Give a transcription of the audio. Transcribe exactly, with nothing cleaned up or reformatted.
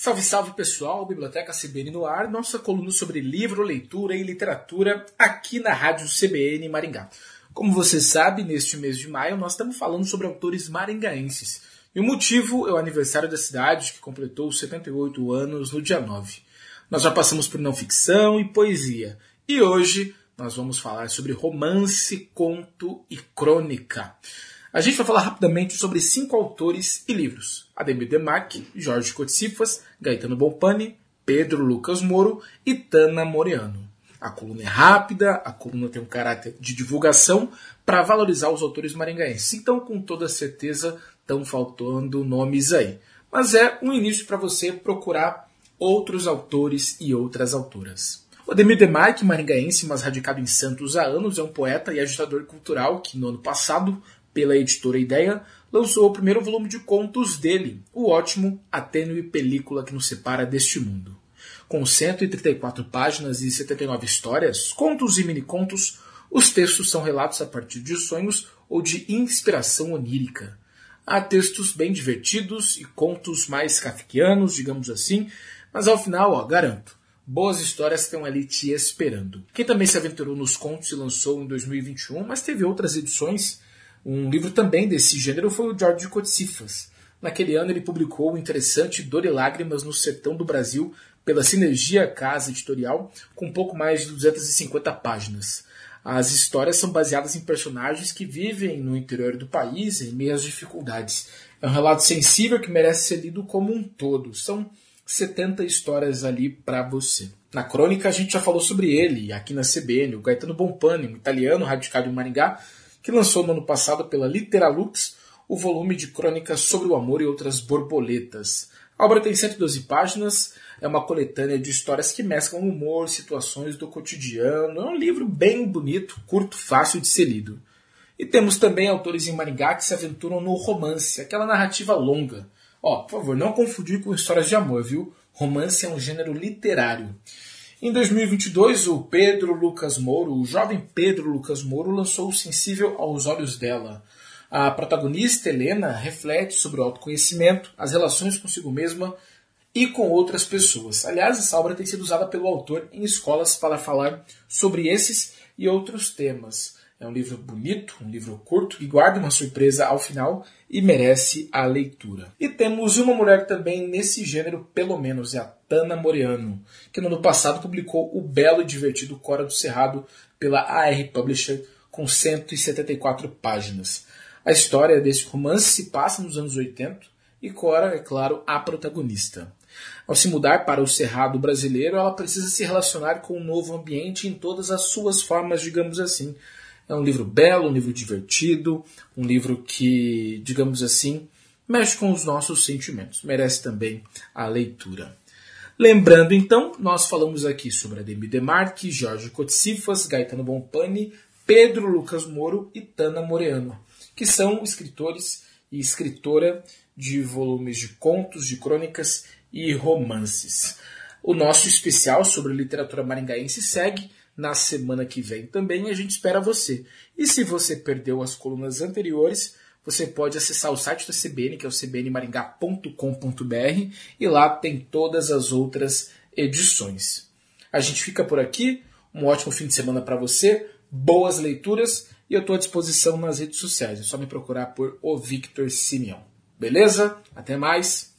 Salve, salve pessoal, Biblioteca C B N no ar, nossa coluna sobre livro, leitura e literatura aqui na Rádio C B N Maringá. Como você sabe, neste mês de maio nós estamos falando sobre autores maringaenses. E o motivo é o aniversário da cidade, que completou setenta e oito anos no dia nove. Nós já passamos por não ficção e poesia. E hoje nós vamos falar sobre romance, conto e crônica. A gente vai falar rapidamente sobre cinco autores e livros. Ademir Demarque, Jorge Cotsifas, Gaetano Bompani, Pedro Lucas Moro e Tana Moreano. A coluna é rápida, a coluna tem um caráter de divulgação para valorizar os autores maringaenses. Então, com toda certeza, estão faltando nomes aí. Mas é um início para você procurar outros autores e outras autoras. O Ademir Demarque, maringaense, mas radicado em Santos há anos, é um poeta e agitador cultural que, no ano passado, pela editora Ideia, lançou o primeiro volume de contos dele, o ótimo A Tênue Película que nos separa deste mundo. Com cento e trinta e quatro páginas e setenta e nove histórias, contos e minicontos, os textos são relatos a partir de sonhos ou de inspiração onírica. Há textos bem divertidos e contos mais kafkianos, digamos assim, mas ao final, ó, garanto, boas histórias estão ali te esperando. Quem também se aventurou nos contos e lançou em dois mil e vinte e um, mas teve outras edições. Um livro também desse gênero foi o Jorge Cotsifas. Naquele ano ele publicou o interessante Dor e Lágrimas no Sertão do Brasil pela Sinergia Casa Editorial, com pouco mais de duzentas e cinquenta páginas. As histórias são baseadas em personagens que vivem no interior do país em meio às dificuldades. É um relato sensível que merece ser lido como um todo. São setenta histórias ali para você. Na crônica a gente já falou sobre ele, aqui na C B N, o Gaetano Bompani, um italiano radicado em Maringá, que lançou no ano passado pela Literalux o volume de crônicas sobre o amor e outras borboletas. A obra tem cento e doze páginas, é uma coletânea de histórias que mesclam humor, situações do cotidiano. É um livro bem bonito, curto, fácil de ser lido. E temos também autores em Maringá que se aventuram no romance, aquela narrativa longa. Ó, por favor, não confundir com histórias de amor, viu? Romance é um gênero literário. Em dois mil e vinte e dois, o Pedro Lucas Moro, o jovem Pedro Lucas Moro, lançou o Sensível aos Olhos dela. A protagonista, Helena, reflete sobre o autoconhecimento, as relações consigo mesma e com outras pessoas. Aliás, essa obra tem sido usada pelo autor em escolas para falar sobre esses e outros temas. É um livro bonito, um livro curto, que guarda uma surpresa ao final e merece a leitura. E temos uma mulher também nesse gênero, pelo menos, é a Tana Moreano, que no ano passado publicou o belo e divertido Cora do Cerrado pela A R Publisher, com cento e setenta e quatro páginas. A história desse romance se passa nos anos oitenta e Cora é, claro, a protagonista. Ao se mudar para o Cerrado brasileiro, ela precisa se relacionar com um novo ambiente em todas as suas formas, digamos assim. É um livro belo, um livro divertido, um livro que, digamos assim, mexe com os nossos sentimentos. Merece também a leitura. Lembrando, então, nós falamos aqui sobre Ademir Demarque, Jorge Cotsifas, Gaetano Bompani, Pedro Lucas Moro e Tana Moreano, que são escritores e escritora de volumes de contos, de crônicas e romances. O nosso especial sobre literatura maringaense segue na semana que vem também, e a gente espera você. E se você perdeu as colunas anteriores, você pode acessar o site da C B N, que é o c b n maringá ponto com ponto b r, e lá tem todas as outras edições. A gente fica por aqui, um ótimo fim de semana para você, boas leituras, e eu estou à disposição nas redes sociais. É só me procurar por O Victor Simeão. Beleza? Até mais!